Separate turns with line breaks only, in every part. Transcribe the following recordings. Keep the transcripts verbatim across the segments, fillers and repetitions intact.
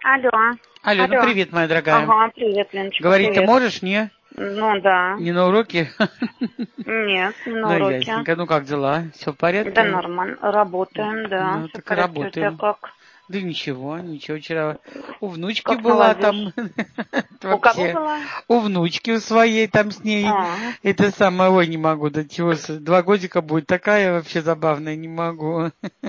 Алло.
Алло, ну
Алло.
привет, моя дорогая.
Ага, привет, Леночка,
Говорить ты
привет.
можешь, не?
Ну да.
Не на уроке?
Нет, не на
Ну,
уроке.
ясненько. Ну, как дела? Все в
Да
порядке?
нормально. Работаем, да.
Ну,
Все в
так и
порядке. У тебя
работаем.
как?
Да ничего, ничего. Вчера у внучки
Как
была там.
молодежь? У кого
Вообще.
была?
У внучки у своей там с ней.
А,
Это самое, ой, не могу. Да чего, с- два годика будет такая вообще забавная, не могу.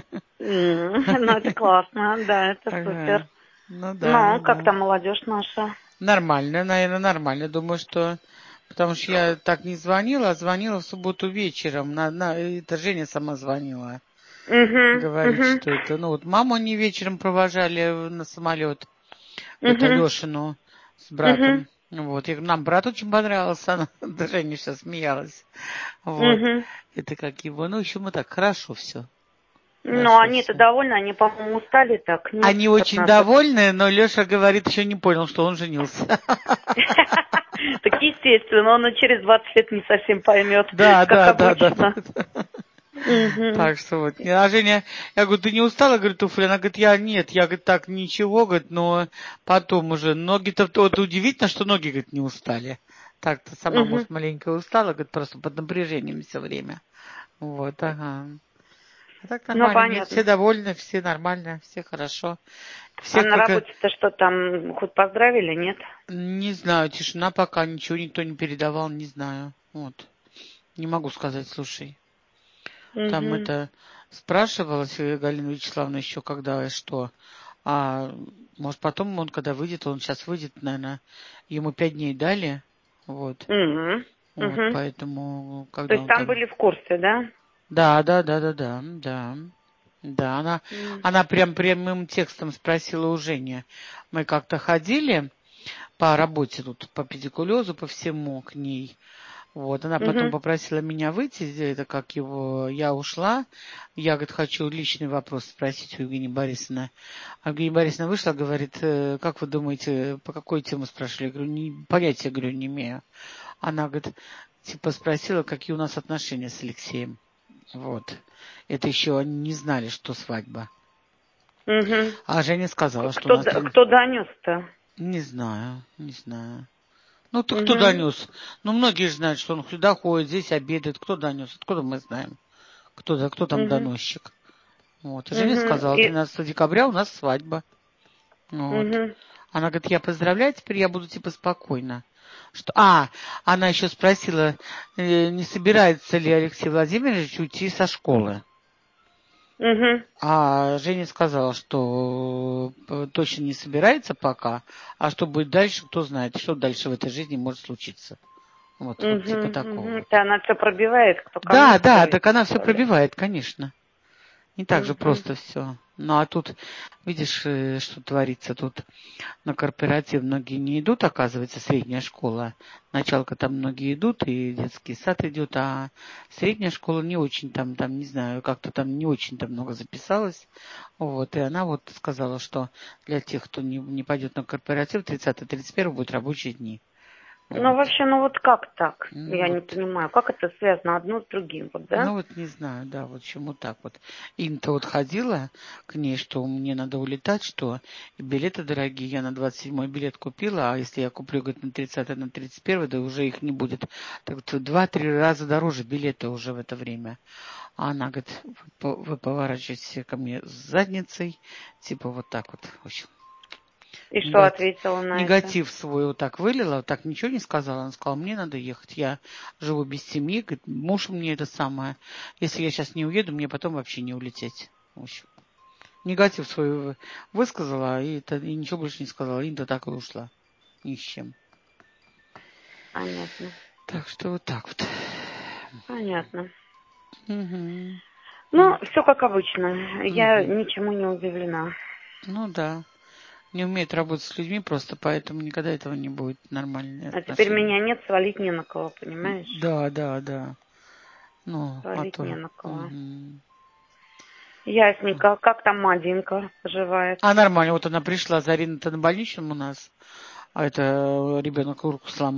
м, ну это классно, да, это
Ага.
супер.
Ну да, ну
Ну, как
да.
там молодежь наша?
Нормально, наверное, нормально. Думаю, что... Потому что я так не звонила, а звонила в субботу вечером. На, на, это Женя сама звонила.
Угу,
Говорит,
угу,
что это... Ну вот маму они вечером провожали на самолет. Это
угу,
Лешину с
угу,
братом. Вот. Я говорю, нам брат очень понравился. Она, да, Женя сейчас смеялась. Вот.
угу.
Это как его... Ну, еще мы так, хорошо все.
Ну,
Хорошо
они-то
все.
довольны, они, по-моему, устали так, нет,
Они
от
очень
нас. От...
довольны, но Леша говорит, еще не понял, что он женился.
Так естественно, он и через двадцать лет не совсем поймет,
Да,
как
да, да, да, да.
обычно. Угу.
Так что вот. А Женя, я говорю, ты не устала, говорит, туфли? Она говорит, я нет, я, говорит, так, ничего, говорит, но потом уже. Ноги-то, вот удивительно, что ноги, говорит, не устали. Так-то сама,
Угу.
может, маленько устала, говорит, просто под напряжением все время. Вот, ага. А так
Ну,
нормально, нет, все
понятно.
довольны, все нормально, все хорошо.
А
Всех
на
только,
работе-то что там, хоть поздравили, нет?
не знаю, тишина пока, ничего никто не передавал, не знаю. Вот. Не могу сказать, слушай. Там
Угу.
это спрашивалась э, Галина Вячеславовна еще когда и что. А может потом он когда выйдет, он сейчас выйдет, наверное, ему пять дней дали. Вот.
Угу.
Вот,
Угу.
поэтому,
То
когда
есть
он
там
там...
были в курсе, да?
Да, да, да, да, да, да. Да, она,
М.
она прям прямым текстом спросила у Жени. Мы как-то ходили по работе тут, по педикулезу, по всему к ней. Вот, она потом
Угу.
попросила меня выйти, это как его, я ушла. Я, говорит, хочу личный вопрос спросить у Евгении Борисовны. А Евгения Борисовна вышла, говорит, «Э, как вы думаете, по какой теме спрашивали? Я говорю, не, понятия, говорю, не имею. Она, говорит, типа спросила, какие у нас отношения с Алексеем. Вот. Это еще они не знали, что свадьба.
Угу.
А Женя сказала, что у
Кто,
нас...
д- кто донес-то?
Не знаю, не знаю. Ну, ты кто
Угу.
донес? Ну, многие же знают, что он сюда ходит, здесь обедает. Кто донес? Откуда мы знаем? Кто, да, кто там
Угу.
доносчик? Вот. И Женя
Угу.
сказала,
И...
тринадцатого декабря у нас свадьба. Вот.
Угу.
Она говорит, я поздравляю, теперь я буду типа спокойна. Что... А, она еще спросила, э, не собирается ли Алексей Владимирович уйти со школы.
Угу.
А Женя сказала, что э, точно не собирается пока, а что будет дальше, кто знает, что дальше в этой жизни может случиться. Вот, вот
Угу.
типа такого
Угу.
вот.
Да, она все пробивает, кто кому,
Да, да,
что,
так она все
что ли.
пробивает, конечно. Не так же
Угу.
просто все. Ну, а тут, видишь, э, что творится тут. На корпоратив многие не идут, оказывается, средняя школа. Началка там многие идут, и детский сад идет, а средняя школа не очень там, там, не знаю, как-то там не очень-то много записалось. Вот, и она вот сказала, что для тех, кто не, не пойдет на корпоратив, тридцатого тридцать первого будут рабочие дни.
Ну,
Вот.
вообще, ну вот как так?
Ну
Я не
вот.
понимаю, как это связано одно с другим, вот, да?
Ну вот не знаю, да, вот чему так вот. Инта вот ходила к ней, что мне надо улетать, что билеты дорогие, я на двадцать седьмой билет купила, а если я куплю, говорит, на тридцатое, на тридцать первое, да уже их не будет. Так вот, два-три раза дороже билеты уже в это время. А она говорит, вы, вы поворачиваетесь ко мне с задницей, типа вот так вот, в общем.
И что
Негатив,
ответила на это?
негатив свой вот так вылила, вот так ничего не сказала. Она сказала, мне надо ехать, я живу без семьи, говорит, муж мне это самое. Если я сейчас не уеду, мне потом вообще не улететь. В общем, негатив свой высказала, и, это, и ничего больше не сказала. Инта так и ушла. Ни с чем.
Понятно.
Так что вот так вот.
Понятно.
Угу.
Ну, все как обычно. Я
Угу.
ничему не удивлена.
Ну да. Не умеет работать с людьми просто, поэтому никогда этого не будет нормальные
А теперь
отношения.
меня нет, свалить не на кого, понимаешь?
Да, да, да. Ну, а
Свалить не
то.
на кого.
Угу.
Ясненько. Как там Мадинка поживает?
А нормально, вот она пришла, Зарина-то на больничном у нас, а это ребенок руку сломал.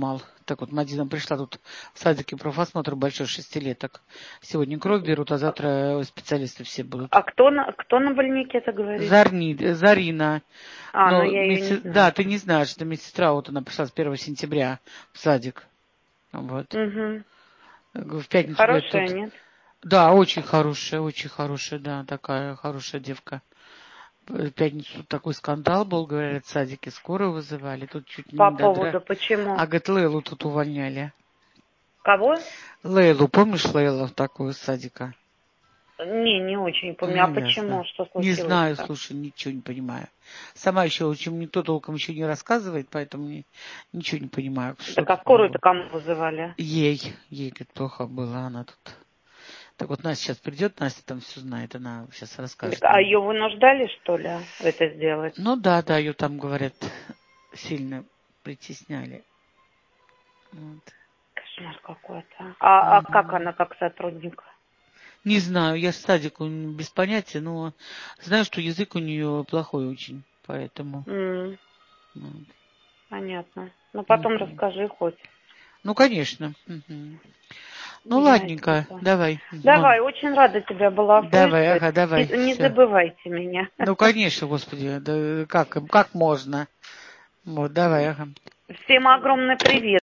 Так вот, Мадина пришла тут в садике профосмотр большой шестилеток. Сегодня кровь берут, а завтра специалисты все будут.
А кто на, кто на больнике это говорит?
Зарни, Зарина.
А,
Но
ну я ее
медси...
не знаю.
Да, ты не знаешь, это медсестра, вот она пришла с первого сентября в садик. Вот.
Угу.
В пятницу
Хорошая,
говорит, тут...
нет?
Да, очень хорошая, очень хорошая, да, такая хорошая девка. В пятницу такой скандал был, говорят, в садике, скорую вызывали, тут чуть
По
не до дра...
поводу почему?
А, говорит, Лейлу тут увольняли.
Кого?
Лейлу, помнишь Лейлу такую из садика?
Не, не очень помню. А
Ну, ясно.
почему? Что
Не знаю,
случилось-то?
слушай, ничего не понимаю. Сама еще очень никто толком еще не рассказывает, поэтому не, ничего не понимаю. Что
Так а
тут могло.
скорую-то кому вызывали?
Ей, ей говорит, плохо было, она тут. Так вот Настя сейчас придет, Настя там все знает, она сейчас расскажет.
Так, а ее вынуждали, что ли, это сделать?
Ну да, да, ее там, говорят, сильно притесняли. Вот.
Кошмар какой-то. А, а
Мгм.
как она, как сотрудник?
Не знаю, я садик без понятия, но знаю, что язык у нее плохой очень, поэтому.
М,
Вот.
понятно. Ну, потом
Мгм.
расскажи хоть.
Ну, конечно. Мгм. Ну, ладненько,
Ясненько.
давай.
Давай,
Вон.
очень рада тебя была
Давай,
слышать.
ага, давай,
Не, не
все.
забывайте меня.
Ну, конечно, господи, да как, как можно? Вот, давай, ага.
Всем огромный привет.